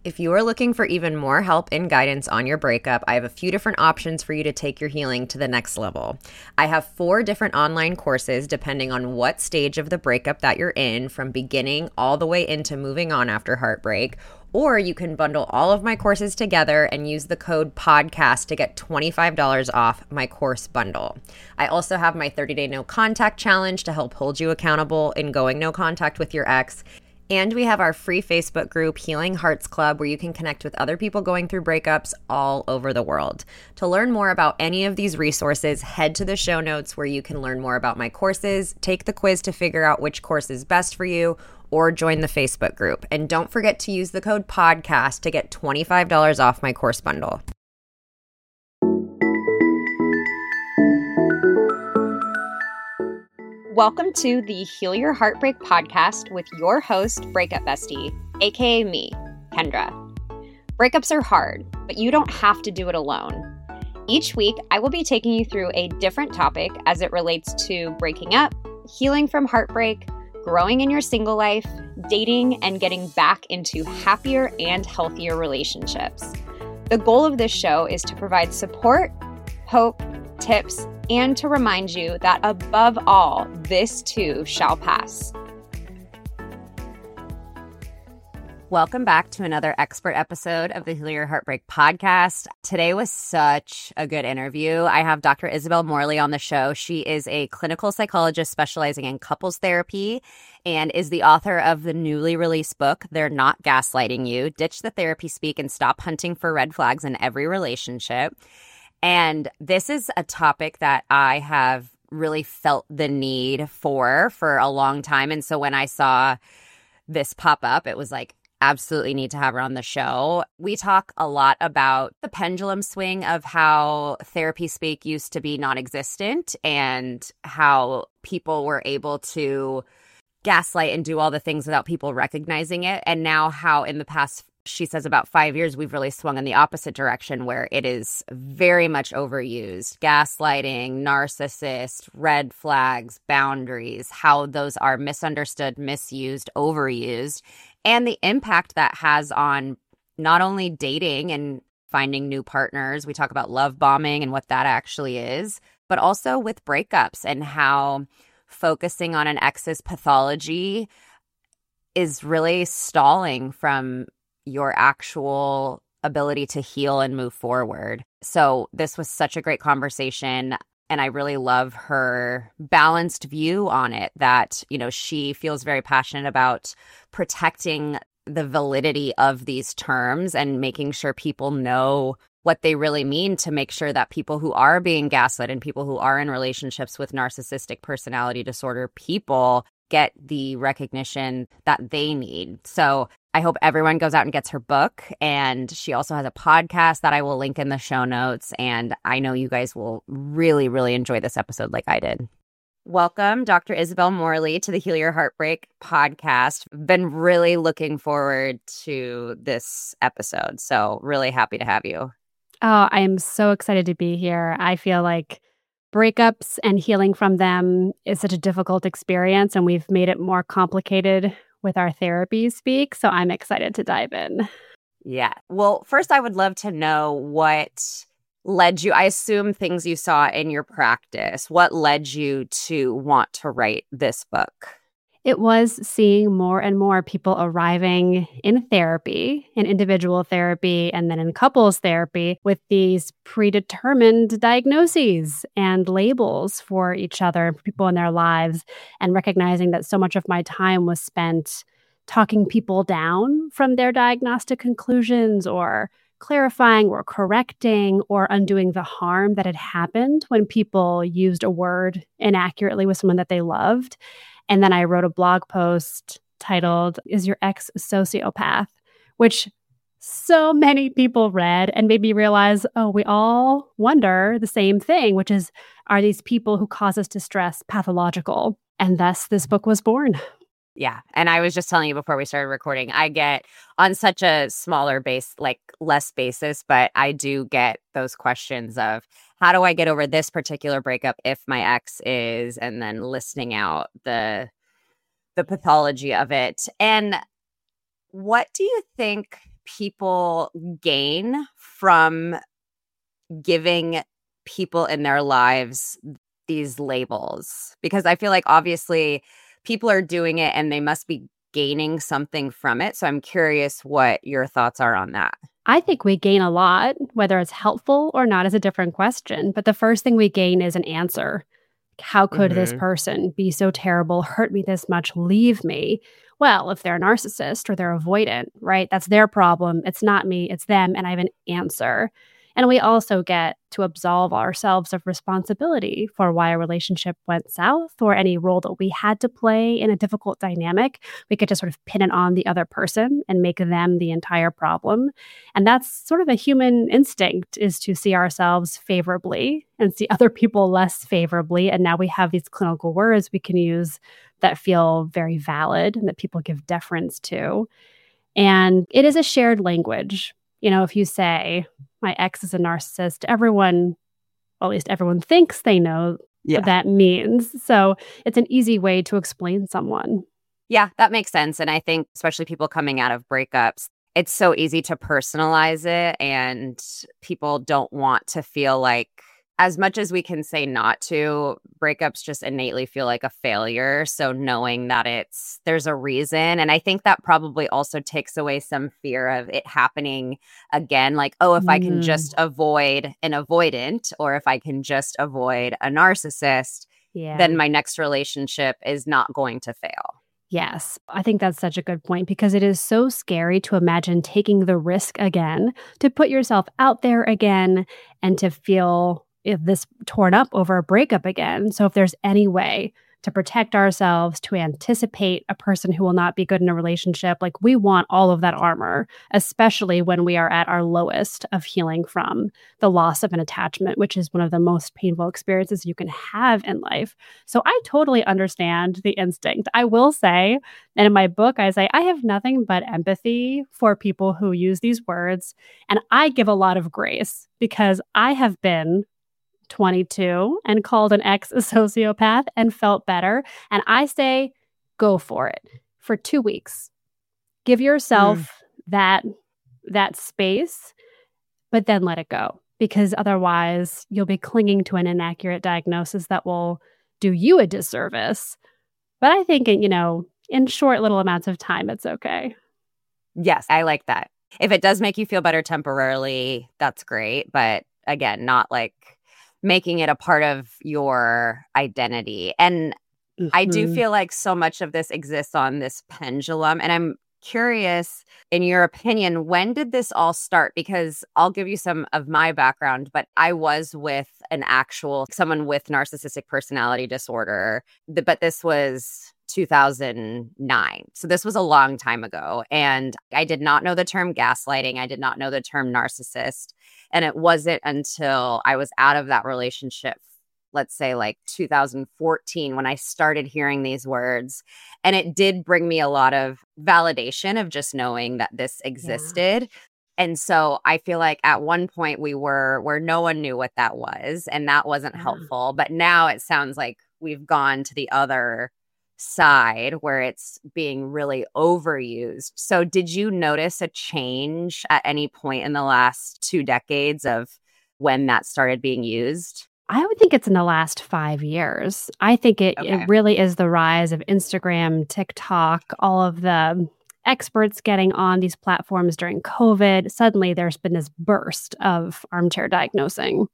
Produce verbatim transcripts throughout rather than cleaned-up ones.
If you are looking for even more help and guidance on your breakup, I have a few different options for you to take your healing to the next level. I have four different online courses depending on what stage of the breakup that you're in, from beginning all the way into moving on after heartbreak. Or you can bundle all of my courses together and use the code PODCAST to get twenty-five dollars off my course bundle. I also have my thirty-day no contact challenge to help hold you accountable in going no contact with your ex. And we have our free Facebook group, Healing Hearts Club, where you can connect with other people going through breakups all over the world. To learn more about any of these resources, head to the show notes where you can learn more about my courses, take the quiz to figure out which course is best for you, or join the Facebook group. And don't forget to use the code PODCAST to get twenty-five dollars off my course bundle. Welcome to the Heal Your Heartbreak podcast with your host, Breakup Bestie, aka me, Kendra. Breakups are hard, but you don't have to do it alone. Each week, I will be taking you through a different topic as it relates to breaking up, healing from heartbreak, growing in your single life, dating, and getting back into happier and healthier relationships. The goal of this show is to provide support, hope, tips, and to remind you that above all, this too shall pass. Welcome back to another expert episode of the Heal Your Heartbreak podcast. Today was such a good interview. I have Doctor Isabel Morley on the show. She is a clinical psychologist specializing in couples therapy and is the author of the newly released book, They're Not Gaslighting You: Ditch the Therapy Speak and Stop Hunting for Red Flags in Every Relationship. And this is a topic that I have really felt the need for for a long time. And so when I saw this pop up, it was like, absolutely need to have her on the show. We talk a lot about the pendulum swing of how therapy speak used to be non-existent and how people were able to gaslight and do all the things without people recognizing it. And now how in the past, she says, about five years, we've really swung in the opposite direction where it is very much overused. Gaslighting, narcissist, red flags, boundaries, how those are misunderstood, misused, overused, and the impact that has on not only dating and finding new partners. We talk about love bombing and what that actually is, but also with breakups and how focusing on an ex's pathology is really stalling from your actual ability to heal and move forward. So this was such a great conversation. And I really love her balanced view on it, that, you know, she feels very passionate about protecting the validity of these terms and making sure people know what they really mean, to make sure that people who are being gaslit and people who are in relationships with narcissistic personality disorder people get the recognition that they need. So I hope everyone goes out and gets her book. And she also has a podcast that I will link in the show notes. And I know you guys will really, really enjoy this episode like I did. Welcome, Doctor Isabel Morley, to the Heal Your Heartbreak podcast. Been really looking forward to this episode. So really happy to have you. Oh, I'm so excited to be here. I feel like breakups and healing from them is such a difficult experience, and we've made it more complicated with our therapy speak. So I'm excited to dive in. Yeah. Well, first, I would love to know what led you, I assume things you saw in your practice, what led you to want to write this book? It was seeing more and more people arriving in therapy, in individual therapy, and then in couples therapy with these predetermined diagnoses and labels for each other and for people in their lives, and recognizing that so much of my time was spent talking people down from their diagnostic conclusions, or clarifying or correcting or undoing the harm that had happened when people used a word inaccurately with someone that they loved. And then I wrote a blog post titled, "Is Your Ex a Sociopath?" which so many people read and made me realize, oh, we all wonder the same thing, which is, are these people who cause us distress pathological? And thus this book was born. Yeah. And I was just telling you before we started recording, I get on such a smaller base, like less basis, but I do get those questions of, how do I get over this particular breakup if my ex is, and then listing out the the pathology of it. And what do you think people gain from giving people in their lives these labels? Because I feel like obviously people are doing it and they must be gaining something from it. So I'm curious what your thoughts are on that. I think we gain a lot. Whether it's helpful or not is a different question. But the first thing we gain is an answer. How could mm-hmm. this person be so terrible, hurt me this much, leave me? Well, if they're a narcissist or they're avoidant, right? That's their problem. It's not me, it's them. And I have an answer. And we also get to absolve ourselves of responsibility for why a relationship went south or any role that we had to play in a difficult dynamic. We get to sort of pin it on the other person and make them the entire problem. And that's sort of a human instinct, is to see ourselves favorably and see other people less favorably. And now we have these clinical words we can use that feel very valid and that people give deference to. And it is a shared language. You know, if you say, my ex is a narcissist, everyone, well, at least everyone thinks they know yeah. what that means. So it's an easy way to explain someone. Yeah, that makes sense. And I think especially people coming out of breakups, it's so easy to personalize it. And people don't want to feel like, as much as we can say not to, breakups just innately feel like a failure. So knowing that it's, there's a reason. And I think that probably also takes away some fear of it happening again. Like, oh, if mm. I can just avoid an avoidant, or if I can just avoid a narcissist, yeah. then my next relationship is not going to fail. Yes, I think that's such a good point, because it is so scary to imagine taking the risk again, to put yourself out there again, and to feel if this torn up over a breakup again. So if there's any way to protect ourselves, to anticipate a person who will not be good in a relationship, like we want all of that armor, especially when we are at our lowest of healing from the loss of an attachment, which is one of the most painful experiences you can have in life. So I totally understand the instinct. I will say, and in my book, I say, I have nothing but empathy for people who use these words. And I give a lot of grace, because I have been twenty-two and called an ex a sociopath and felt better. And I say, go for it for two weeks. Give yourself mm. that, that space, but then let it go, because otherwise you'll be clinging to an inaccurate diagnosis that will do you a disservice. But I think, you know, in short little amounts of time, it's okay. Yes, I like that. If it does make you feel better temporarily, that's great. But again, not like making it a part of your identity. And mm-hmm. I do feel like so much of this exists on this pendulum. And I'm curious, in your opinion, when did this all start? Because I'll give you some of my background, but I was with an actual, someone with narcissistic personality disorder, but this was two thousand nine. So this was a long time ago. And I did not know the term gaslighting. I did not know the term narcissist. And it wasn't until I was out of that relationship, let's say like two thousand fourteen, when I started hearing these words. And it did bring me a lot of validation of just knowing that this existed. Yeah. And so I feel like at one point we were where no one knew what that was, and that wasn't yeah. helpful. But now it sounds like we've gone to the other side where it's being really overused. So did you notice a change at any point in the last two decades of when that started being used? I would think it's in the last five years. I think it, okay. it really is the rise of Instagram, TikTok, all of the experts getting on these platforms during COVID. Suddenly there's been this burst of armchair diagnosing.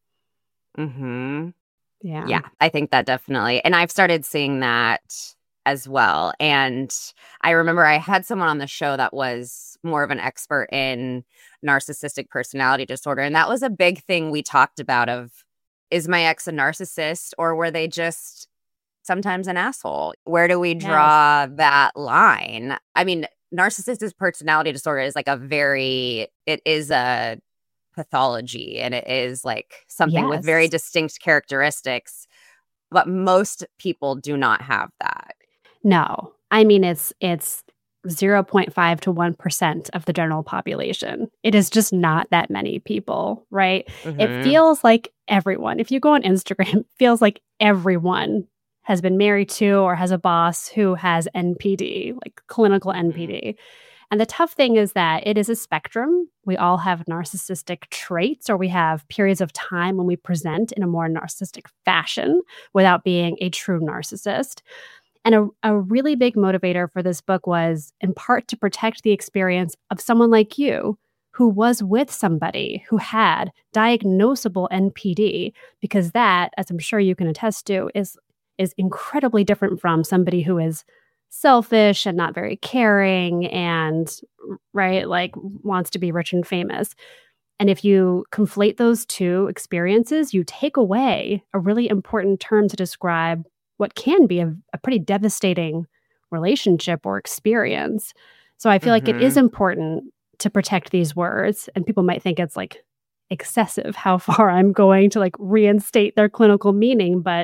Mm-hmm. Yeah. Yeah, I think that definitely. And I've started seeing that as well. And I remember I had someone on the show that was more of an expert in narcissistic personality disorder. And that was a big thing we talked about of, is my ex a narcissist, or were they just sometimes an asshole? Where do we draw yes. that line? I mean, narcissistic personality disorder is like a very, it is a pathology, and it is like something yes. with very distinct characteristics. But most people do not have that. No, I mean, it's it's zero point five to one percent of the general population. It is just not that many people, right? Mm-hmm. It feels like everyone, if you go on Instagram, it feels like everyone has been married to or has a boss who has N P D, like clinical N P D. And the tough thing is that it is a spectrum. We all have narcissistic traits, or we have periods of time when we present in a more narcissistic fashion without being a true narcissist. And a, a really big motivator for this book was in part to protect the experience of someone like you who was with somebody who had diagnosable N P D, because that, as I'm sure you can attest to, is is incredibly different from somebody who is selfish and not very caring and, right, like wants to be rich and famous. And if you conflate those two experiences, you take away a really important term to describe what can be a, a pretty devastating relationship or experience. So I feel mm-hmm. like it is important to protect these words. And people might think it's like excessive how far I'm going to like reinstate their clinical meaning. But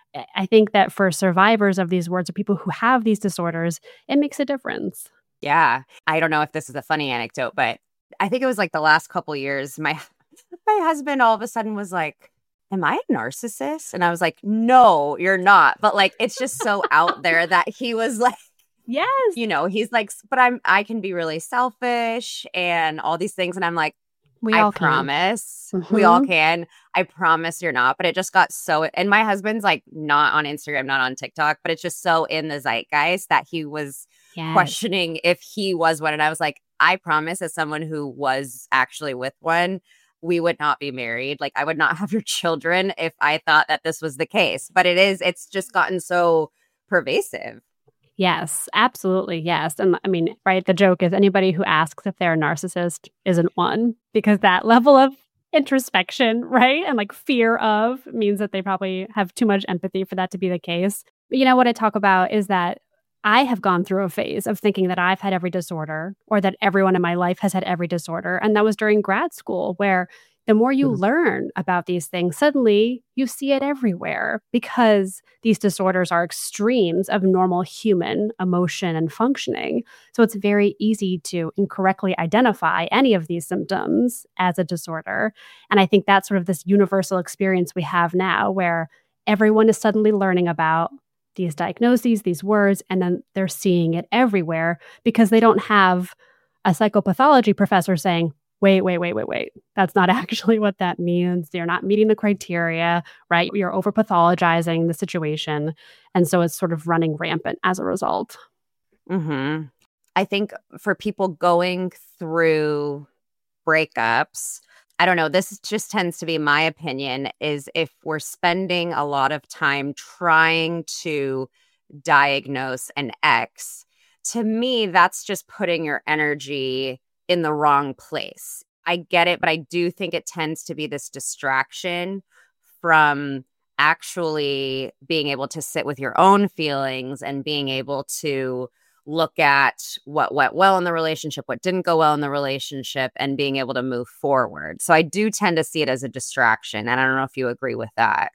I think that for survivors of these words or people who have these disorders, it makes a difference. Yeah. I don't know if this is a funny anecdote, but I think it was like the last couple years, my my husband all of a sudden was like, am I a narcissist? And I was like, no, you're not. But like, it's just so out there that he was like, yes, you know, he's like, but I'm, I can be really selfish and all these things. And I'm like, we I all promise mm-hmm. we all can. I promise you're not. But it just got so, and my husband's like not on Instagram, not on TikTok, but it's just so in the zeitgeist that he was yes. questioning if he was one. And I was like, I promise, as someone who was actually with one, we would not be married. Like, I would not have your children if I thought that this was the case. But it is, it's just gotten so pervasive. Yes, absolutely. Yes. And I mean, right, the joke is anybody who asks if they're a narcissist isn't one, because that level of introspection, right, and like fear of means that they probably have too much empathy for that to be the case. But you know, what I talk about is that I have gone through a phase of thinking that I've had every disorder or that everyone in my life has had every disorder. And that was during grad school, where the more you mm-hmm. learn about these things, suddenly you see it everywhere, because these disorders are extremes of normal human emotion and functioning. So it's very easy to incorrectly identify any of these symptoms as a disorder. And I think that's sort of this universal experience we have now, where everyone is suddenly learning about these diagnoses, these words, and then they're seeing it everywhere because they don't have a psychopathology professor saying, wait, wait, wait, wait, wait. That's not actually what that means. You're not meeting the criteria, right? You're over pathologizing the situation. And so it's sort of running rampant as a result. Mm-hmm. I think for people going through breakups, I don't know, this just tends to be my opinion, is if we're spending a lot of time trying to diagnose an ex, to me, that's just putting your energy in the wrong place. I get it, but I do think it tends to be this distraction from actually being able to sit with your own feelings and being able to look at what went well in the relationship, what didn't go well in the relationship, and being able to move forward. So I do tend to see it as a distraction. And I don't know if you agree with that.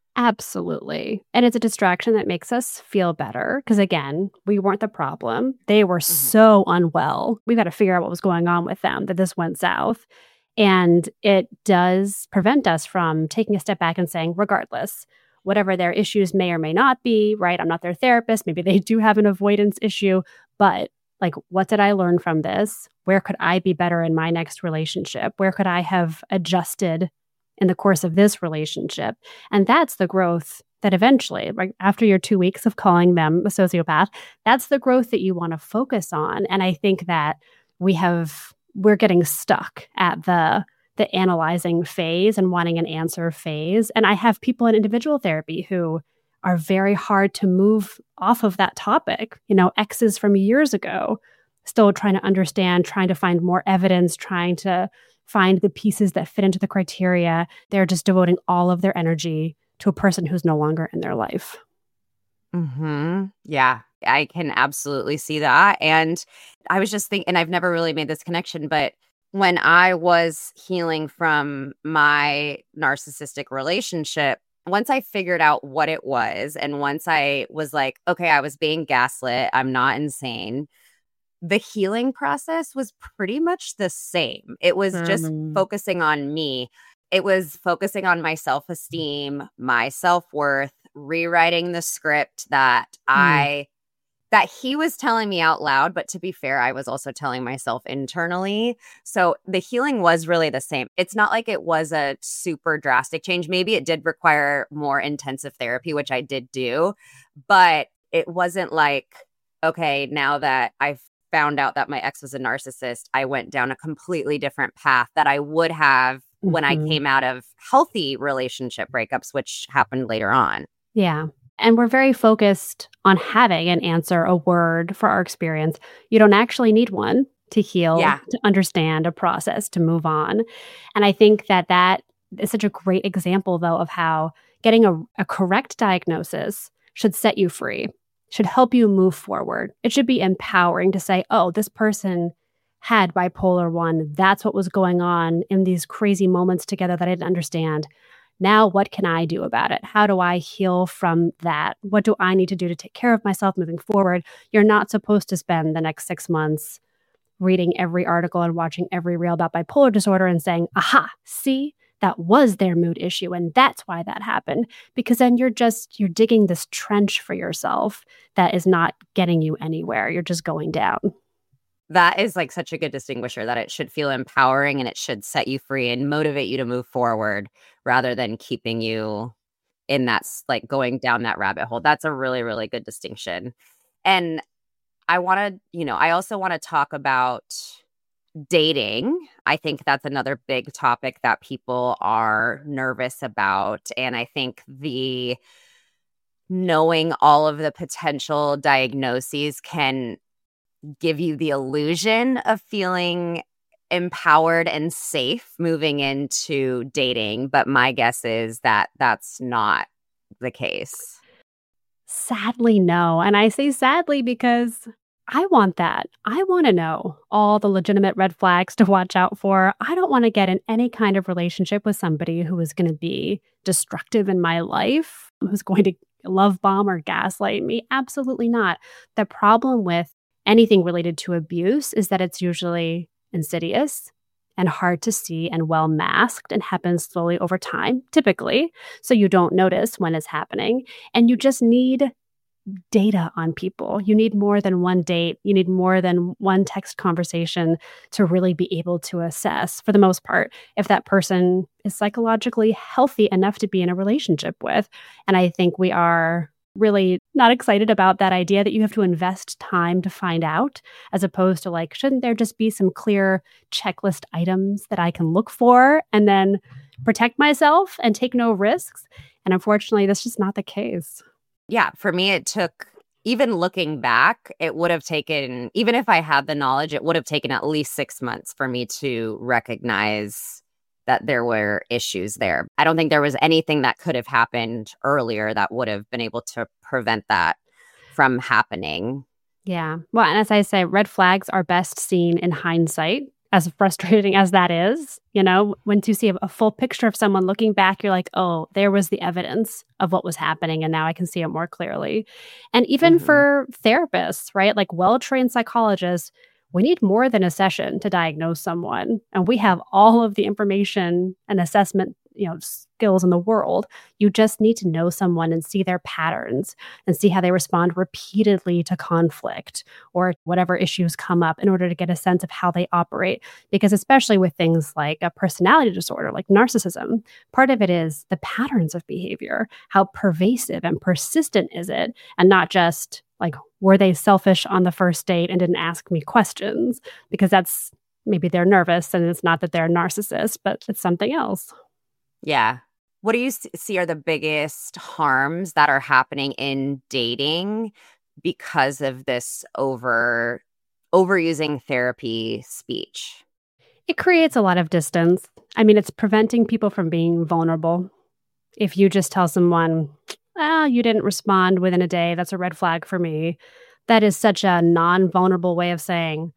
Absolutely. And it's a distraction that makes us feel better because, again, we weren't the problem. They were mm-hmm. so unwell. We got to figure out what was going on with them, that this went south. And it does prevent us from taking a step back and saying, regardless, whatever their issues may or may not be, right? I'm not their therapist. Maybe they do have an avoidance issue, but like, what did I learn from this? Where could I be better in my next relationship? Where could I have adjusted in the course of this relationship? And that's the growth that eventually, right after your two weeks of calling them a sociopath, that's the growth that you want to focus on. And I think that we have, we're getting stuck at the the analyzing phase and wanting an answer phase. And I have people in individual therapy who are very hard to move off of that topic. You know, exes from years ago, still trying to understand, trying to find more evidence, trying to find the pieces that fit into the criteria. They're just devoting all of their energy to a person who's no longer in their life. Mm-hmm. Yeah, I can absolutely see that. And I was just thinking, and I've never really made this connection, but when I was healing from my narcissistic relationship, once I figured out what it was, and once I was like, okay, I was being gaslit, I'm not insane, the healing process was pretty much the same. It was mm-hmm. just focusing on me. It was focusing on my self-esteem, my self-worth, rewriting the script that mm. I that he was telling me out loud, but to be fair, I was also telling myself internally. So the healing was really the same. It's not like it was a super drastic change. Maybe it did require more intensive therapy, which I did do, but it wasn't like, okay, now that I've found out that my ex was a narcissist, I went down a completely different path that I would have mm-hmm. when I came out of healthy relationship breakups, which happened later on. Yeah. And we're very focused on having an answer, a word for our experience. You don't actually need one to heal, yeah. to understand, a process, to move on. And I think that that is such a great example, though, of how getting a, a correct diagnosis should set you free, should help you move forward. It should be empowering to say, oh, this person had bipolar one. That's what was going on in these crazy moments together that I didn't understand. Now, what can I do about it? How do I heal from that? What do I need to do to take care of myself moving forward? You're not supposed to spend the next six months reading every article and watching every reel about bipolar disorder and saying, aha, see, that was their mood issue. And that's why that happened. Because then you're just, you're digging this trench for yourself that is not getting you anywhere. You're just going down. That is like such a good distinguisher, that it should feel empowering and it should set you free and motivate you to move forward rather than keeping you in that, like going down that rabbit hole. That's a really, really good distinction. And I want to, you know, I also want to talk about dating. I think that's another big topic that people are nervous about. And I think the knowing all of the potential diagnoses can give you the illusion of feeling empowered and safe moving into dating. But my guess is that that's not the case. Sadly, no. And I say sadly because I want that. I want to know all the legitimate red flags to watch out for. I don't want to get in any kind of relationship with somebody who is going to be destructive in my life, who's going to love bomb or gaslight me. Absolutely not. The problem with anything related to abuse is that it's usually insidious and hard to see and well masked and happens slowly over time, typically. So you don't notice when it's happening. And you just need data on people. You need more than one date. You need more than one text conversation to really be able to assess, for the most part, if that person is psychologically healthy enough to be in a relationship with. And I think we are really not excited about that idea that you have to invest time to find out, as opposed to like, shouldn't there just be some clear checklist items that I can look for and then protect myself and take no risks? And unfortunately, that's just not the case. Yeah, for me, it took, even looking back, it would have taken, even if I had the knowledge, it would have taken at least six months for me to recognize that there were issues there. I don't think there was anything that could have happened earlier that would have been able to prevent that from happening. Yeah. Well, and as I say, red flags are best seen in hindsight, as frustrating as that is. You know, once you see a, a full picture of someone looking back, you're like, oh, there was the evidence of what was happening. And now I can see it more clearly. And even mm-hmm. for therapists, right? Like well-trained psychologists, we need more than a session to diagnose someone. And we have all of the information and assessment, you know, skills in the world. You just need to know someone and see their patterns and see how they respond repeatedly to conflict or whatever issues come up in order to get a sense of how they operate. Because especially with things like a personality disorder, like narcissism, part of it is the patterns of behavior. How pervasive and persistent is it? And not just like, were they selfish on the first date and didn't ask me questions? Because that's, maybe they're nervous and it's not that they're a narcissist, but it's something else. Yeah. What do you see are the biggest harms that are happening in dating because of this over overusing therapy speech? It creates a lot of distance. I mean, it's preventing people from being vulnerable. If you just tell someone, oh, you didn't respond within a day, that's a red flag for me. That is such a non-vulnerable way of saying,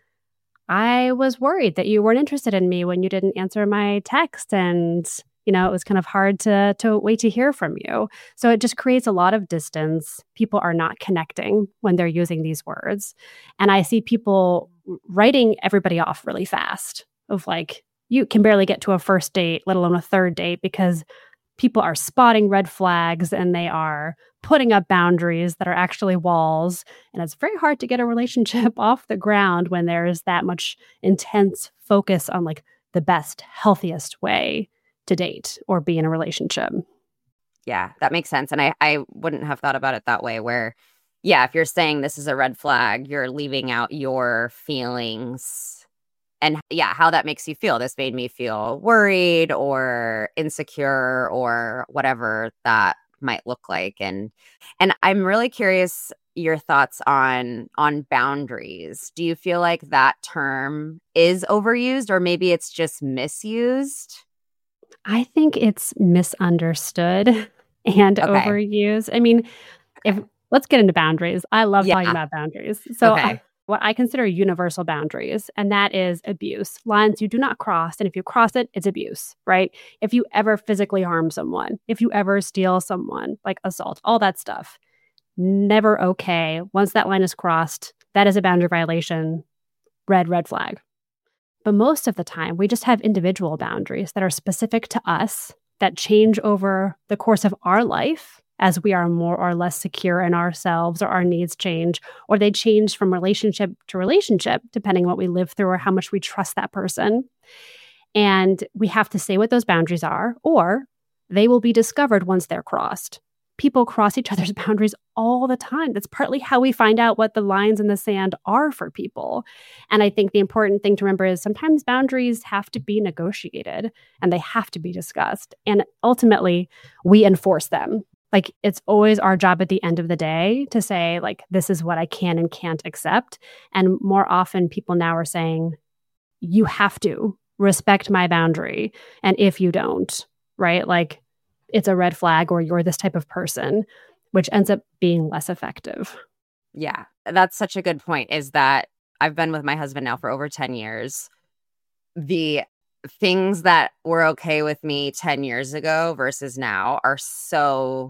I was worried that you weren't interested in me when you didn't answer my text. And, you know, it was kind of hard to, to wait to hear from you. So it just creates a lot of distance. People are not connecting when they're using these words. And I see people writing everybody off really fast of like, you can barely get to a first date, let alone a third date, because people are spotting red flags and they are putting up boundaries that are actually walls. And it's very hard to get a relationship off the ground when there's that much intense focus on like the best, healthiest way to date or be in a relationship. Yeah, that makes sense. And I, I wouldn't have thought about it that way where, yeah, if you're saying this is a red flag, you're leaving out your feelings and yeah, how that makes you feel. This made me feel worried or insecure or whatever that might look like. And and I'm really curious your thoughts on on boundaries. Do you feel like that term is overused or maybe it's just misused? I think it's misunderstood and Okay. overused. I mean, if let's get into boundaries. I love talking Yeah. about boundaries. So I, Okay. what I consider universal boundaries, and that is abuse, lines you do not cross. And if you cross it, it's abuse, right? If you ever physically harm someone, if you ever steal someone, like assault, all that stuff, never okay. Once that line is crossed, that is a boundary violation, red, red flag. But most of the time, we just have individual boundaries that are specific to us that change over the course of our life as we are more or less secure in ourselves or our needs change, or they change from relationship to relationship, depending on what we live through or how much we trust that person. And we have to say what those boundaries are, or they will be discovered once they're crossed. People cross each other's boundaries all the time. That's partly how we find out what the lines in the sand are for people. And I think the important thing to remember is sometimes boundaries have to be negotiated and they have to be discussed. And ultimately, we enforce them. Like, it's always our job at the end of the day to say, like, this is what I can and can't accept. And more often, people now are saying, you have to respect my boundary. And if you don't, right, like, it's a red flag or you're this type of person, which ends up being less effective. Yeah, that's such a good point, is that I've been with my husband now for over ten years. The things that were okay with me ten years ago versus now are so,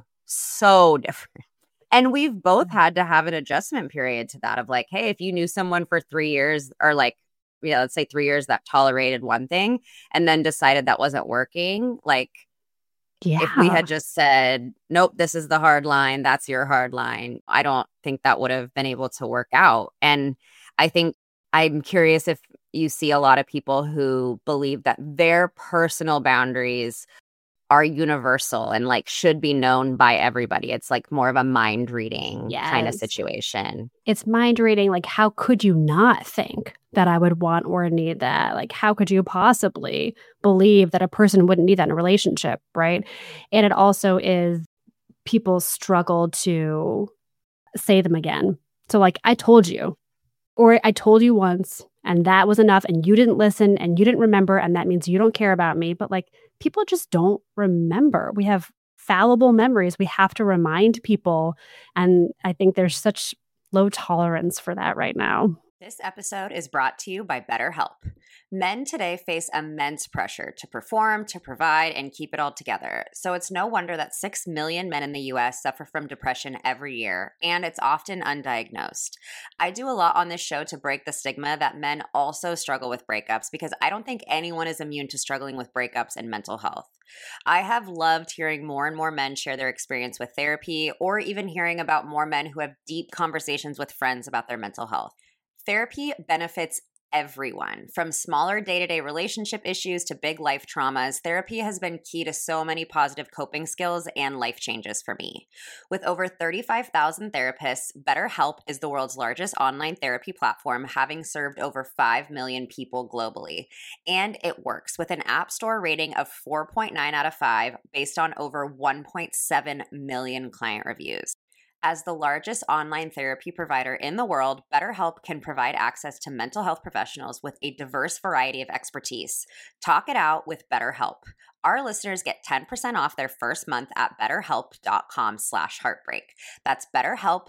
so different. And we've both had to have an adjustment period to that of like, hey, if you knew someone for three years or like, yeah, let's say three years that tolerated one thing and then decided that wasn't working, like, Yeah. if we had just said, nope, this is the hard line, that's your hard line, I don't think that would have been able to work out. And I think I'm curious if you see a lot of people who believe that their personal boundaries are universal and like should be known by everybody. It's like more of a mind reading kind of Yes. situation. It's mind reading. Like, how could you not think that I would want or need that? Like, how could you possibly believe that a person wouldn't need that in a relationship, right? And it also is people struggle to say them again. So like, I told you, or I told you once and that was enough and you didn't listen and you didn't remember and that means you don't care about me. But like, people just don't remember. We have fallible memories. We have to remind people. And I think there's such low tolerance for that right now. This episode is brought to you by BetterHelp. Men today face immense pressure to perform, to provide, and keep it all together. So it's no wonder that six million men in the U S suffer from depression every year, and it's often undiagnosed. I do a lot on this show to break the stigma that men also struggle with breakups because I don't think anyone is immune to struggling with breakups and mental health. I have loved hearing more and more men share their experience with therapy, or even hearing about more men who have deep conversations with friends about their mental health. Therapy benefits everyone. From smaller day-to-day relationship issues to big life traumas, therapy has been key to so many positive coping skills and life changes for me. With over thirty-five thousand therapists, BetterHelp is the world's largest online therapy platform, having served over five million people globally. And it works with an App Store rating of four point nine out of five based on over one point seven million client reviews. As the largest online therapy provider in the world, BetterHelp can provide access to mental health professionals with a diverse variety of expertise. Talk it out with BetterHelp. Our listeners get ten percent off their first month at betterhelp.com slash heartbreak. That's betterhelp,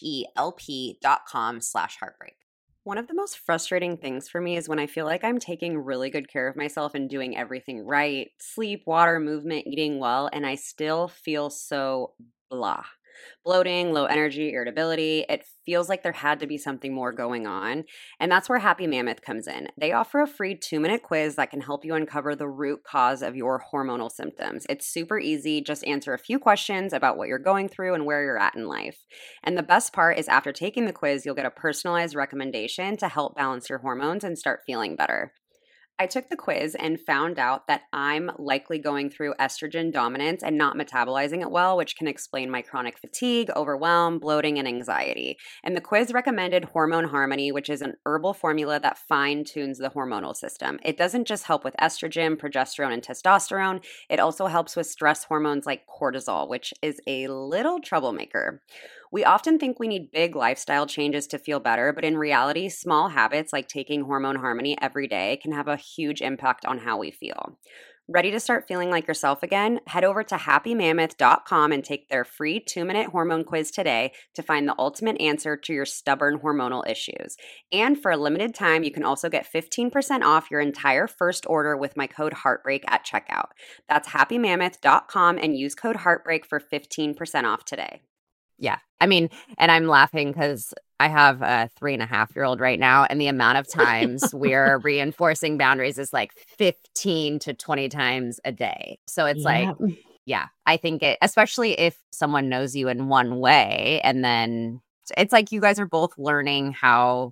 H-E-L-P dot com slash heartbreak. One of the most frustrating things for me is when I feel like I'm taking really good care of myself and doing everything right, sleep, water, movement, eating well, and I still feel so blah. bloating, low energy, irritability. It feels like there had to be something more going on. And that's where Happy Mammoth comes in. They offer a free two-minute quiz that can help you uncover the root cause of your hormonal symptoms. It's super easy. Just answer a few questions about what you're going through and where you're at in life. And the best part is after taking the quiz, you'll get a personalized recommendation to help balance your hormones and start feeling better. I took the quiz and found out that I'm likely going through estrogen dominance and not metabolizing it well, which can explain my chronic fatigue, overwhelm, bloating, and anxiety. And the quiz recommended Hormone Harmony, which is an herbal formula that fine-tunes the hormonal system. It doesn't just help with estrogen, progesterone, and testosterone. It also helps with stress hormones like cortisol, which is a little troublemaker. We often think we need big lifestyle changes to feel better, but in reality, small habits like taking Hormone Harmony every day can have a huge impact on how we feel. Ready to start feeling like yourself again? Head over to happy mammoth dot com and take their free two-minute hormone quiz today to find the ultimate answer to your stubborn hormonal issues. And for a limited time, you can also get fifteen percent off your entire first order with my code HEARTBREAK at checkout. That's happy mammoth dot com and use code HEARTBREAK for fifteen percent off today. Yeah. I mean, and I'm laughing because I have a three and a half year old right now, and the amount of times we're reinforcing boundaries is like fifteen to twenty times a day. So it's Yeah. like, yeah, I think it, especially if someone knows you in one way, and then it's like you guys are both learning how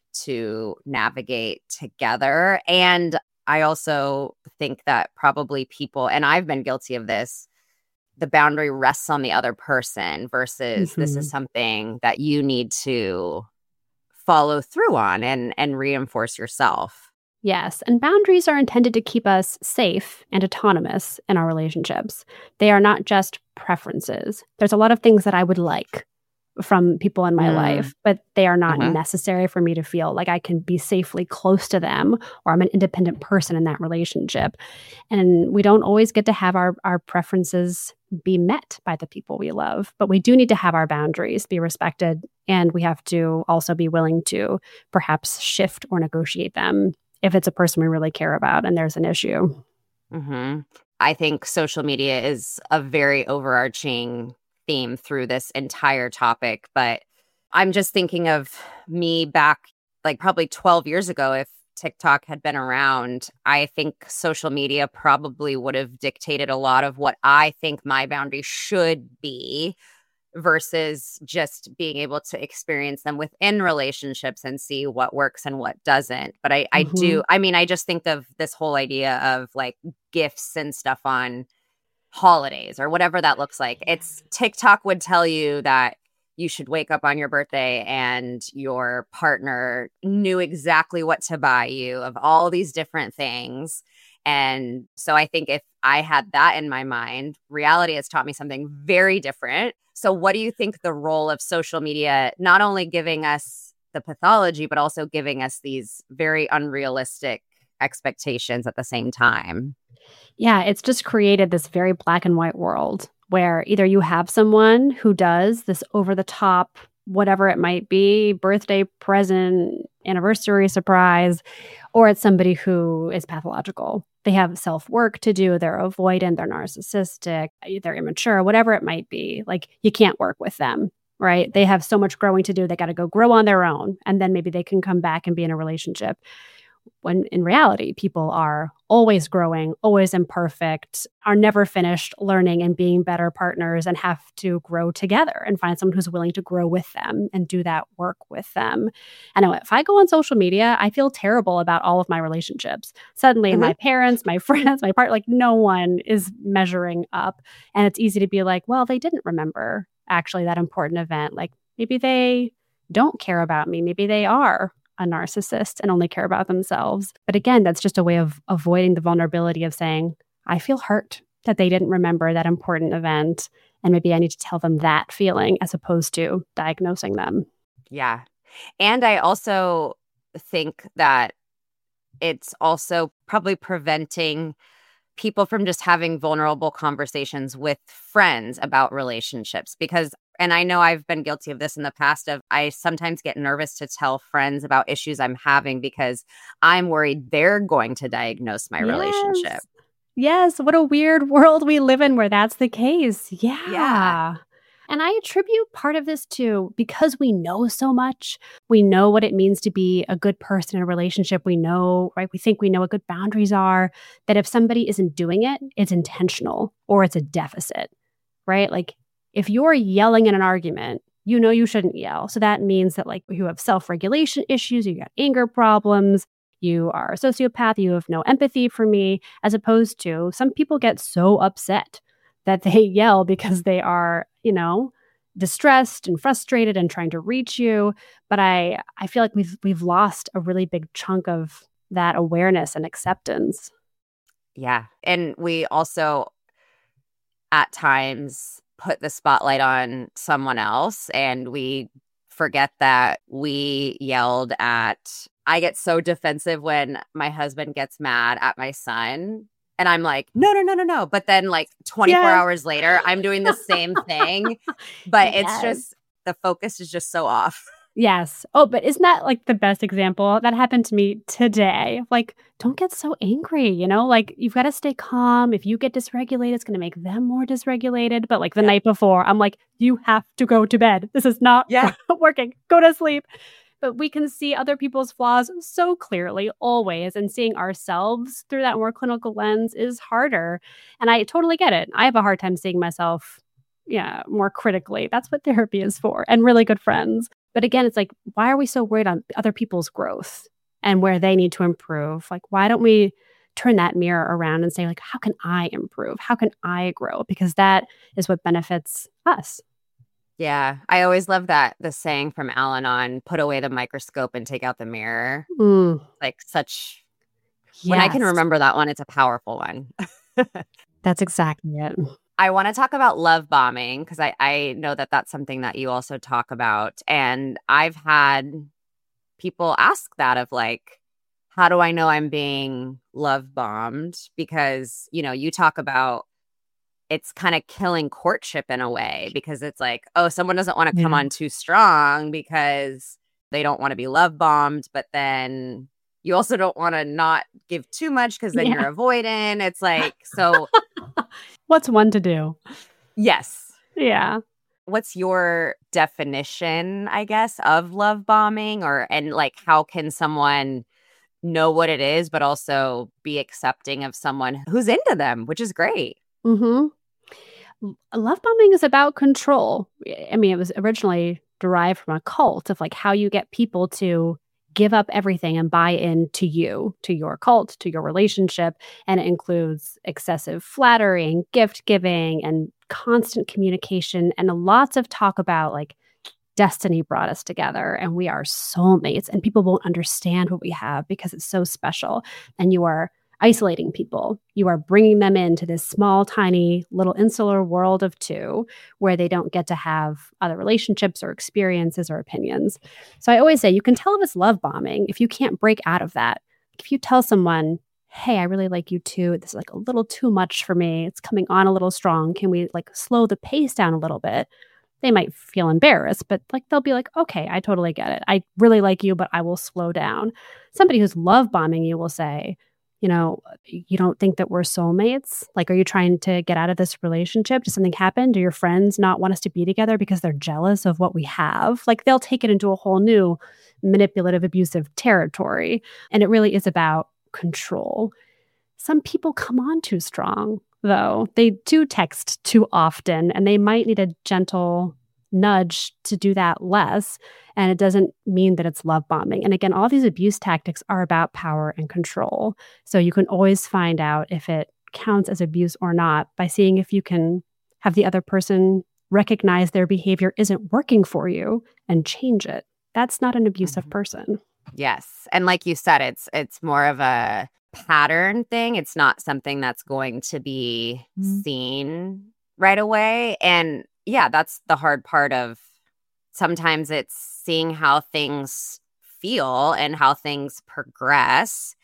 to navigate together. And I also think that probably people, and I've been guilty of this, the boundary rests on the other person versus Mm-hmm. this is something that you need to follow through on and and reinforce yourself. Yes, and boundaries are intended to keep us safe and autonomous in our relationships. They are not just preferences. There's a lot of things that I would like from people in my Mm. life, but they are not Mhm. necessary for me to feel like I can be safely close to them, or I'm an independent person in that relationship. And we don't always get to have our, our preferences be met by the people we love, but we do need to have our boundaries be respected, and we have to also be willing to perhaps shift or negotiate them if it's a person we really care about and there's an issue. hmm I think social media is a very overarching theme through this entire topic, but I'm just thinking of me back like probably twelve years ago. If TikTok had been around, I think social media probably would have dictated a lot of what I think my boundaries should be versus just being able to experience them within relationships and see what works and what doesn't. But I, I Mhm. do, I mean, I just think of this whole idea of like gifts and stuff on holidays or whatever that looks like. It's TikTok would tell you that you should wake up on your birthday and your partner knew exactly what to buy you of all these different things. And so I think if I had that in my mind, reality has taught me something very different. So what do you think the role of social media, not only giving us the pathology, but also giving us these very unrealistic expectations at the same time? Yeah, it's just created this very black and white world where either you have someone who does this over the top, whatever it might be, birthday present, anniversary surprise, or it's somebody who is pathological. They have self-work to do, they're avoidant, they're narcissistic, they're immature, whatever it might be. Like, you can't work with them, right? They have so much growing to do. They got to go grow on their own, and then maybe they can come back and be in a relationship. When in reality, people are always growing, always imperfect, are never finished learning and being better partners, and have to grow together and find someone who's willing to grow with them and do that work with them. I know if I go on social media, I feel terrible about all of my relationships. Suddenly, Mhm. my parents, my friends, my partner, like no one is measuring up. And it's easy to be like, well, they didn't remember actually that important event. Like maybe they don't care about me. Maybe they are a narcissist and only care about themselves. But again, that's just a way of avoiding the vulnerability of saying, I feel hurt that they didn't remember that important event. And maybe I need to tell them that feeling as opposed to diagnosing them. Yeah. And I also think that it's also probably preventing people from just having vulnerable conversations with friends about relationships because, and I know I've been guilty of this in the past, of I sometimes get nervous to tell friends about issues I'm having because I'm worried they're going to diagnose my Yes. relationship. Yes. What a weird world we live in where that's the case. Yeah. Yeah. And I attribute part of this to because we know so much, we know what it means to be a good person in a relationship. We know, right? We think we know what good boundaries are, that if somebody isn't doing it, it's intentional or it's a deficit, right? Like if you're yelling in an argument, you know you shouldn't yell. So that means that like you have self-regulation issues, you got anger problems, you are a sociopath, you have no empathy for me, as opposed to some people get so upset that they yell because they are, you know, distressed and frustrated and trying to reach you. But I, I feel like we've we've lost a really big chunk of that awareness and acceptance. Yeah. And we also at times put the spotlight on someone else and we forget that we yelled at, I get so defensive when my husband gets mad at my son. And I'm like, no, no, no, no, no. But then like twenty-four Yes. hours later, I'm doing the same thing. But Yes. it's just, the focus is just so off. Yes. Oh, but isn't that like the best example? That happened to me today. Like, don't get so angry, you know? Like, you've got to stay calm. If you get dysregulated, it's going to make them more dysregulated. But like the Yeah. night before, I'm like, you have to go to bed. This is not Yeah. working. Go to sleep. But we can see other people's flaws so clearly, always. And seeing ourselves through that more clinical lens is harder. And I totally get it. I have a hard time seeing myself, yeah, more critically. That's what therapy is for. And really good friends. But again, it's like, why are we so worried on other people's growth and where they need to improve? Like, why don't we turn that mirror around and say, like, how can I improve? How can I grow? Because that is what benefits us. Yeah. I always love that, the saying from Al-Anon, put away the microscope and take out the mirror. Mm, Like such, when I can yes. remember that one, it's a powerful one. That's exactly it. I want to talk about love bombing because I, I know that that's something that you also talk about. And I've had people ask that of like, how do I know I'm being love bombed? Because, you know, you talk about it's kind of killing courtship in a way because it's like, oh, someone doesn't want to come Yeah. on too strong because they don't want to be love bombed. But then you also don't want to not give too much because then Yeah. you're avoiding. It's like, so What's one to do? yes. Yeah. What's your definition, I guess, of love bombing, or and like how can someone know what it is, but also be accepting of someone who's into them, which is great. Mm-hmm. Love bombing is about control. I mean, it was originally derived from a cult of like how you get people to give up everything and buy into you, to your cult, to your relationship. And it includes excessive flattery and gift giving and constant communication and lots of talk about like destiny brought us together and we are soulmates and people won't understand what we have because it's so special. And you are isolating people. You are bringing them into this small, tiny, little insular world of two where they don't get to have other relationships or experiences or opinions. So I always say you can tell if it's love bombing if you can't break out of that. If you tell someone, hey, I really like you too. This is like a little too much for me. It's coming on a little strong. Can we like slow the pace down a little bit? They might feel embarrassed, but like they'll be like, okay, I totally get it. I really like you, but I will slow down. Somebody who's love bombing you will say, you know, you don't think that we're soulmates? Like, are you trying to get out of this relationship? Does something happen? Do your friends not want us to be together because they're jealous of what we have? Like, they'll take it into a whole new manipulative, abusive territory. And it really is about control. Some people come on too strong, though. They do text too often, and they might need a gentle nudge to do that less. And it doesn't mean that it's love bombing. And again, all these abuse tactics are about power and control. So you can always find out if it counts as abuse or not by seeing if you can have the other person recognize their behavior isn't working for you and change it. That's not an abusive Mhm. person. Yes. And like you said, it's it's more of a pattern thing. It's not something that's going to be Mhm. seen right away. And yeah, that's the hard part of sometimes it's seeing how things feel and how things progress.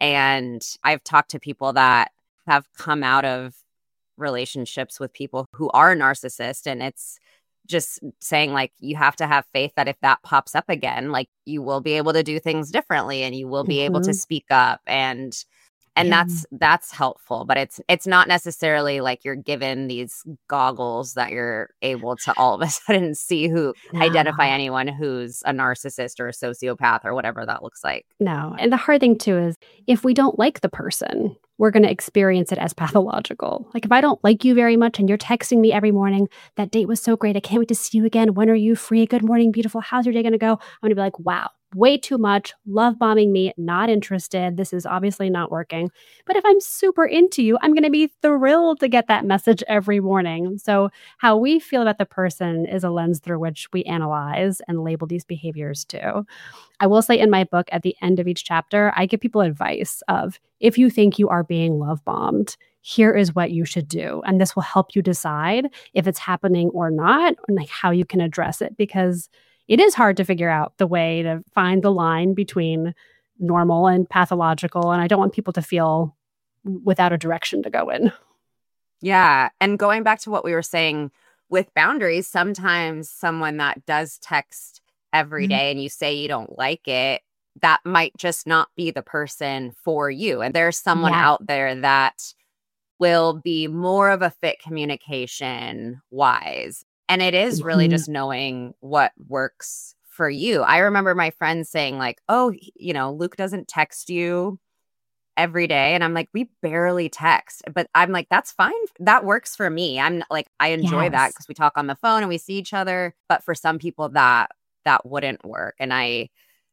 And I've talked to people that have come out of relationships with people who are narcissists, and it's just saying like you have to have faith that if that pops up again, like you will be able to do things differently and you will be able to Mhm. speak up. And And Yeah. that's that's helpful, but it's it's not necessarily like you're given these goggles that you're able to all of a sudden see who identify No. anyone who's a narcissist or a sociopath or whatever that looks like. No. And the hard thing too is if we don't like the person, we're going to experience it as pathological. Like if I don't like you very much and you're texting me every morning, that date was so great. I can't wait to see you again. When are you free? Good morning, beautiful. How's your day going to go? I'm going to be like, wow, way too much. Love bombing me. Not interested. This is obviously not working. But if I'm super into you, I'm going to be thrilled to get that message every morning. So how we feel about the person is a lens through which we analyze and label these behaviors too. I will say in my book, at the end of each chapter, I give people advice of if you think you are being love bombed, here is what you should do. And this will help you decide if it's happening or not, and like how you can address it, because it is hard to figure out the way to find the line between normal and pathological. And I don't want people to feel without a direction to go in. Yeah. And going back to what we were saying with boundaries, sometimes someone that does text every day and you say you don't like it, that might just not be the person for you. And there's someone Yes. out there that will be more of a fit communication wise. And it is really Mhm. just knowing what works for you. I remember my friends saying like, oh, you know, Luke doesn't text you every day. And I'm like, we barely text. But I'm like, that's fine. That works for me. I'm like, I enjoy that Yes. because we talk on the phone and we see each other. But for some people that that wouldn't work. And I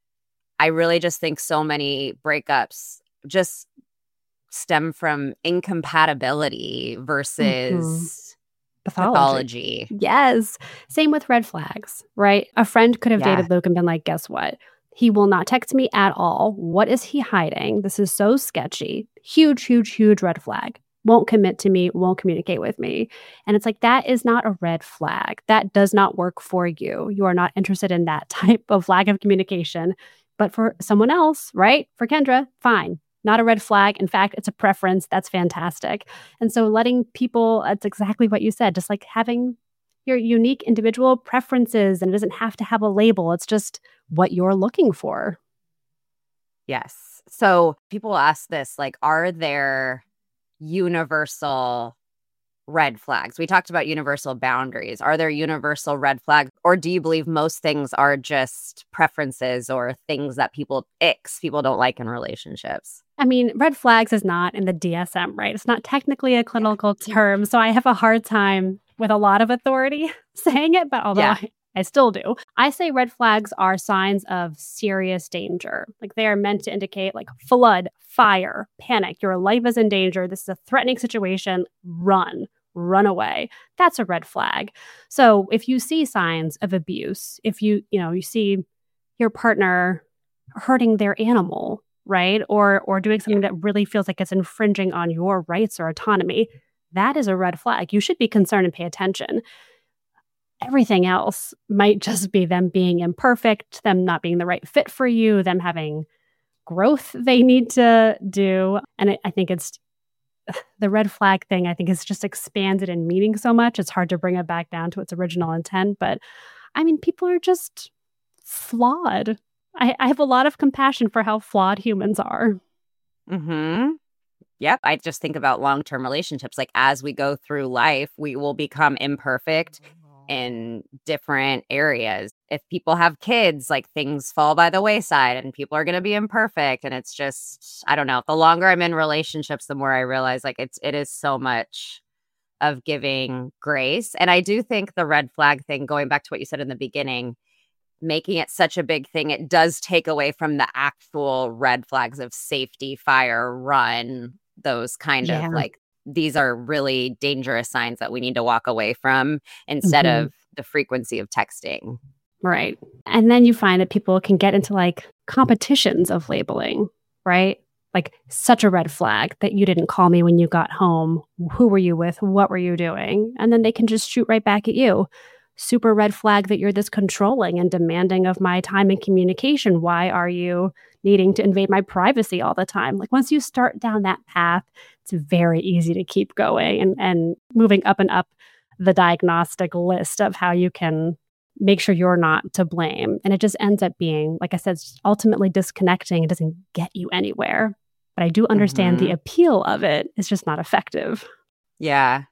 I really just think so many breakups just stem from incompatibility versus Pathology. pathology. Yes. Same with red flags, right? A friend could have Yeah. dated Luke and been like, guess what? He will not text me at all. What is he hiding? This is so sketchy. Huge, huge, huge red flag. Won't commit to me, won't communicate with me. And it's like, that is not a red flag. That does not work for you. You are not interested in that type of lack of communication. But for someone else, right? For Kendra, fine. Not a red flag. In fact, it's a preference. That's fantastic. And so letting people, that's exactly what you said, just like having your unique individual preferences, and it doesn't have to have a label. It's just what you're looking for. Yes. So people ask this, like, are there universal red flags? We talked about universal boundaries. Are there universal red flags? Or do you believe most things are just preferences or things that people icks people don't like in relationships? I mean, red flags is not in the D S M, right? It's not technically a clinical term. So I have a hard time with a lot of authority saying it, but although Yeah. I, I still do. I say red flags are signs of serious danger. Like they are meant to indicate like flood, fire, panic. Your life is in danger. This is a threatening situation. Run. Run away. That's a red flag. So if you see signs of abuse, if you, you know, you see your partner hurting their animal, right? Or or doing something that really feels like it's infringing on your rights or autonomy, that is a red flag. You should be concerned and pay attention. Everything else might just be them being imperfect, them not being the right fit for you, them having growth they need to do. And it, I think it's the red flag thing, I think, is just expanded in meaning so much. It's hard to bring it back down to its original intent. But I mean, people are just flawed. I, I have a lot of compassion for how flawed humans are. Mm-hmm. Yep. I just think about long-term relationships. Like as we go through life, we will become imperfect in different areas. If people have kids, like things fall by the wayside and people are going to be imperfect. And it's just, I don't know. The longer I'm in relationships, the more I realize like it's, it is so much of giving grace. And I do think the red flag thing, going back to what you said in the beginning, making it such a big thing, it does take away from the actual red flags of safety, fire, run, those kind Yeah. of like, these are really dangerous signs that we need to walk away from instead Mhm. of the frequency of texting. Right. And then you find that people can get into like competitions of labeling, right? Like such a red flag that you didn't call me when you got home. Who were you with? What were you doing? And then they can just shoot right back at you. Super red flag that you're this controlling and demanding of my time and communication. Why are you needing to invade my privacy all the time? Like once you start down that path, it's very easy to keep going and, and moving up and up the diagnostic list of how you can make sure you're not to blame. And it just ends up being, like I said, ultimately disconnecting. It doesn't get you anywhere. but I do understand Mm-hmm. the appeal of it. It's just not effective. Yeah.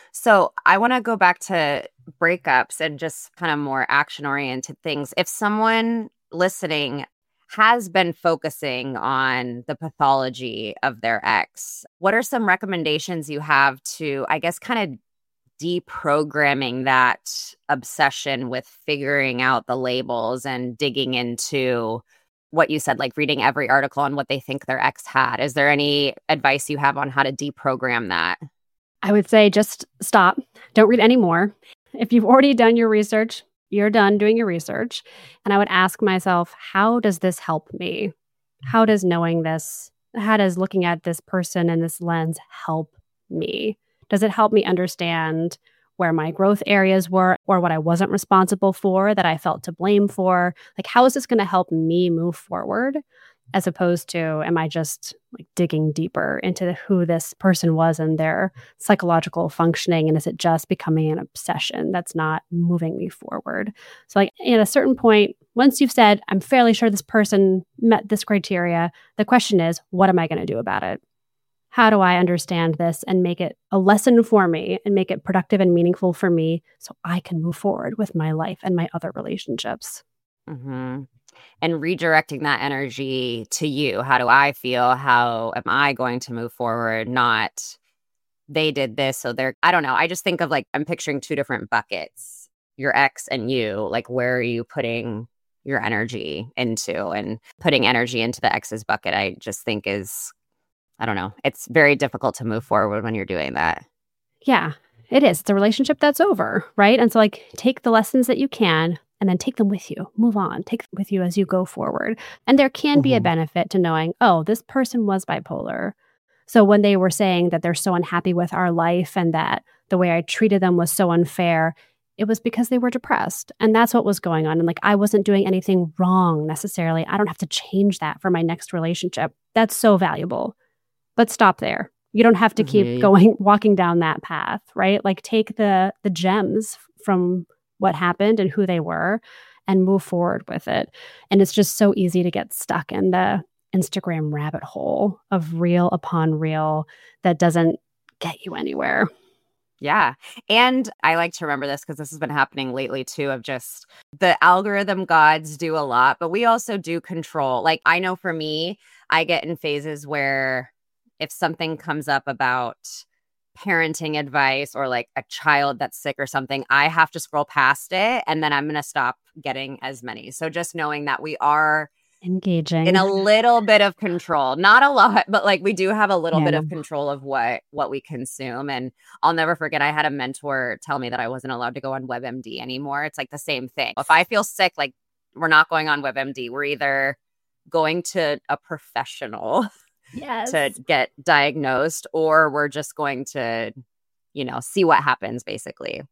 So I want to go back to breakups and just kind of more action-oriented things. If someone listening has been focusing on the pathology of their ex, what are some recommendations you have to, I guess, kind of deprogramming that obsession with figuring out the labels and digging into what you said, like reading every article on what they think their ex had? Is there any advice you have on how to deprogram that? I would say just stop. Don't read any more. If you've already done your research, you're done doing your research. And I would ask myself, how does this help me? How does knowing this, how does looking at this person in this lens help me? Does it help me understand where my growth areas were or what I wasn't responsible for that I felt to blame for? Like, how is this going to help me move forward? As opposed to, am I just like digging deeper into who this person was and their psychological functioning? And is it just becoming an obsession that's not moving me forward? So like at a certain point, once you've said, I'm fairly sure this person met this criteria, the question is, what am I going to do about it? How do I understand this and make it a lesson for me and make it productive and meaningful for me so I can move forward with my life and my other relationships? Mm-hmm. And redirecting that energy to you. How do I feel? How am I going to move forward? Not they did this, so they're, I don't know. I just think of like, I'm picturing two different buckets, your ex and you. Like, where are you putting your energy into? And putting energy into the ex's bucket, I just think is, I don't know. It's very difficult to move forward when you're doing that. Yeah, it is. It's a relationship that's over, right? And so like take the lessons that you can and then take them with you. Move on. Take them with you as you go forward. And there can mm-hmm. be a benefit to knowing, oh, this person was bipolar. So when they were saying that they're so unhappy with our life and that the way I treated them was so unfair, it was because they were depressed. And that's what was going on. And like, I wasn't doing anything wrong necessarily. I don't have to change that for my next relationship. That's so valuable. But stop there. You don't have to keep mm-hmm. going, walking down that path, right? Like take the the gems from what happened and who they were and move forward with it. And it's just so easy to get stuck in the Instagram rabbit hole of reel upon reel that doesn't get you anywhere. Yeah. And I like to remember this because this has been happening lately too, of just the algorithm gods do a lot, but we also do control. Like I know for me, I get in phases where if something comes up about parenting advice or like a child that's sick or something, I have to scroll past it and then I'm going to stop getting as many. So just knowing that we are engaging in a little bit of control, not a lot, but like we do have a little yeah. bit of control of what, what we consume. And I'll never forget, I had a mentor tell me that I wasn't allowed to go on WebMD anymore. It's like the same thing. If I feel sick, like we're not going on WebMD. We're either going to a professional yes. to get diagnosed, or we're just going to, you know, see what happens basically.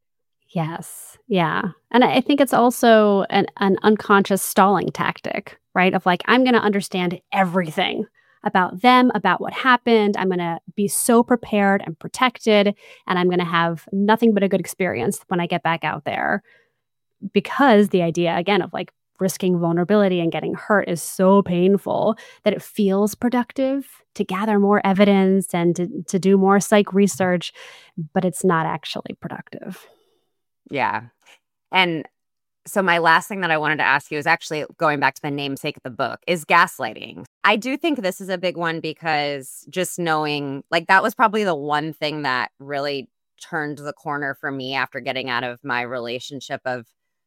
Yes. Yeah. And I think it's also an, an unconscious stalling tactic, right? Of like, I'm going to understand everything about them, about what happened. I'm going to be so prepared and protected, and I'm going to have nothing but a good experience when I get back out there. Because the idea, again, of like risking vulnerability and getting hurt is so painful that it feels productive to gather more evidence and to, to do more psych research, but it's not actually productive. Yeah. And so my last thing that I wanted to ask you is actually going back to the namesake of the book is gaslighting. I do think this is a big one because just knowing, like that was probably the one thing that really turned the corner for me after getting out of my relationship of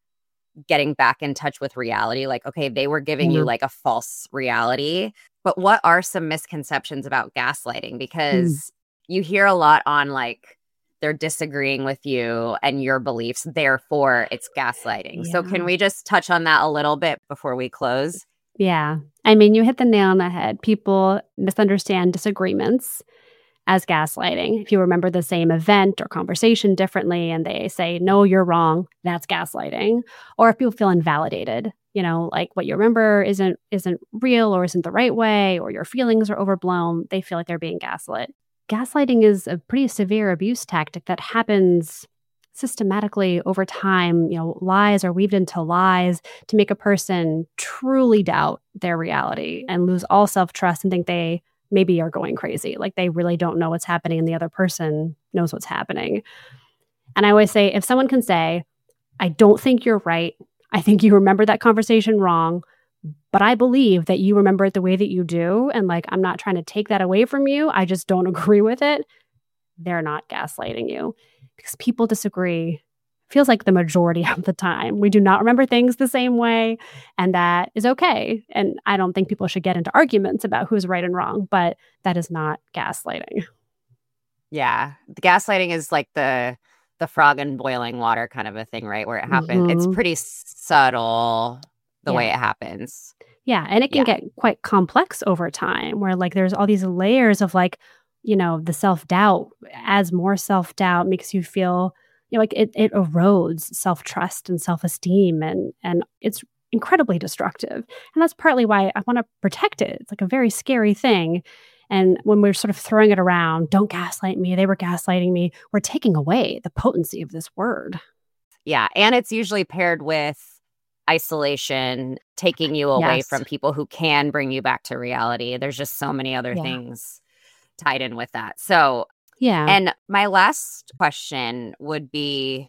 getting back in touch with reality. Like, okay, they were giving yeah. you like a false reality. But what are some misconceptions about gaslighting? Because mm. you hear a lot on like, they're disagreeing with you and your beliefs, therefore it's gaslighting. Yeah. So can we just touch on that a little bit before we close? Yeah. I mean, you hit the nail on the head. People misunderstand disagreements as gaslighting. If you remember the same event or conversation differently and they say, no, you're wrong, that's gaslighting. Or if people feel invalidated, you know, like what you remember isn't isn't real or isn't the right way, or your feelings are overblown, they feel like they're being gaslit. Gaslighting is a pretty severe abuse tactic that happens systematically over time. You know, lies are weaved into lies to make a person truly doubt their reality and lose all self-trust and think they maybe are going crazy. Like they really don't know what's happening and the other person knows what's happening. And I always say, if someone can say, I don't think you're right. I think you remember that conversation wrong, but I believe that you remember it the way that you do. And like, I'm not trying to take that away from you. I just don't agree with it. They're not gaslighting you, because people disagree. Feels like the majority of the time. We do not remember things the same way, and that is okay. And I don't think people should get into arguments about who's right and wrong, but that is not gaslighting. Yeah. The gaslighting is like the the frog in boiling water kind of a thing, right? Where it happens. Mm-hmm. It's pretty subtle the yeah. way it happens. Yeah. And it can yeah. get quite complex over time, where like there's all these layers of like, you know, the self-doubt adds more self-doubt, makes you feel, you know, like it, it erodes self-trust and self-esteem, and and it's incredibly destructive. And that's partly why I want to protect it. It's like a very scary thing. And when we're sort of throwing it around, don't gaslight me, they were gaslighting me, we're taking away the potency of this word. Yeah. And it's usually paired with isolation, taking you away yes. from people who can bring you back to reality. There's just so many other yeah. things tied in with that. So, yeah. And my last question would be,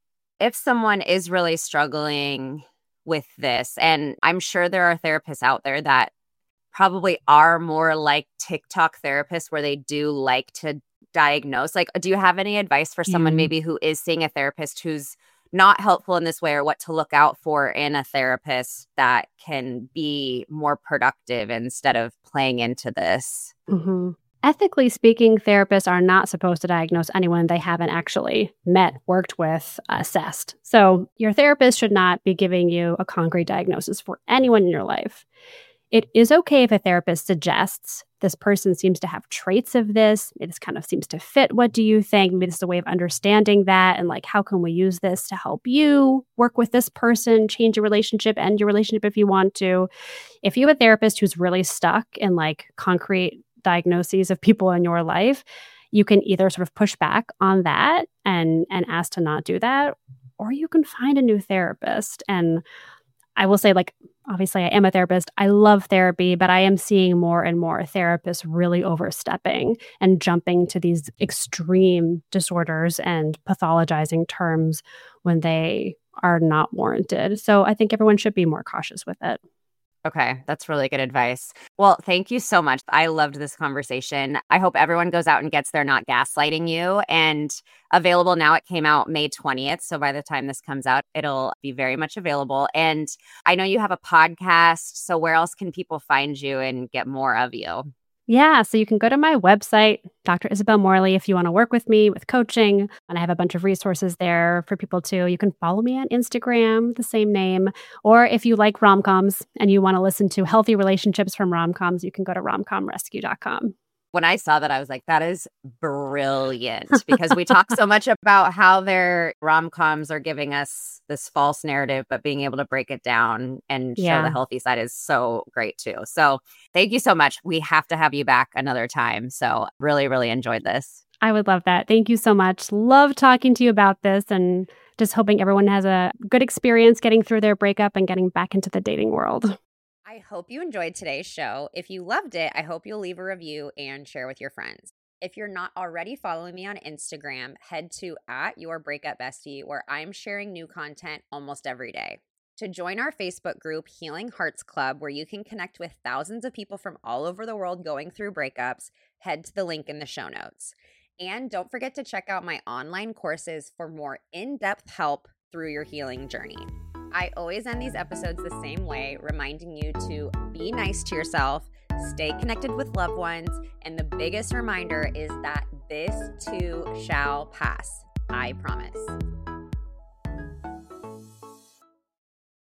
if someone is really struggling with this, and I'm sure there are therapists out there that probably are more like TikTok therapists where they do like to diagnose. Like, do you have any advice for someone mm. maybe who is seeing a therapist who's not helpful in this way, or what to look out for in a therapist that can be more productive instead of playing into this? Mm-hmm. Ethically speaking, therapists are not supposed to diagnose anyone they haven't actually met, worked with, assessed. So your therapist should not be giving you a concrete diagnosis for anyone in your life. It is okay if a therapist suggests this person seems to have traits of this. This kind of seems to fit. What do you think? Maybe this is a way of understanding that. And like, how can we use this to help you work with this person, change your relationship, end your relationship if you want to? If you have a therapist who's really stuck in like concrete diagnoses of people in your life, you can either sort of push back on that and and ask to not do that, or you can find a new therapist. And I will say, like, obviously I am a therapist. I love therapy, but I am seeing more and more therapists really overstepping and jumping to these extreme disorders and pathologizing terms when they are not warranted. So I think everyone should be more cautious with it. Okay, that's really good advice. Well, thank you so much. I loved this conversation. I hope everyone goes out and gets their Not Gaslighting You. And available now, it came out May twentieth. So by the time this comes out, it'll be very much available. And I know you have a podcast. So where else can people find you and get more of you? Yeah, so you can go to my website, Doctor Isabel Morley, if you want to work with me with coaching. And I have a bunch of resources there for people too. You can follow me on Instagram, the same name. Or if you like rom-coms and you want to listen to healthy relationships from rom-coms, you can go to rom com rescue dot com. When I saw that, I was like, that is brilliant, because we talk so much about how their rom-coms are giving us this false narrative, but being able to break it down and show yeah. the healthy side is so great too. So thank you so much. We have to have you back another time. So really, really enjoyed this. I would love that. Thank you so much. Love talking to you about this, and just hoping everyone has a good experience getting through their breakup and getting back into the dating world. I hope you enjoyed today's show. If you loved it, I hope you'll leave a review and share with your friends. If you're not already following me on Instagram, head to at Your Breakup Bestie, where I'm sharing new content almost every day. To join our Facebook group, Healing Hearts Club, where you can connect with thousands of people from all over the world going through breakups, head to the link in the show notes. And don't forget to check out my online courses for more in-depth help through your healing journey. I always end these episodes the same way, reminding you to be nice to yourself, stay connected with loved ones, and the biggest reminder is that this too shall pass. I promise.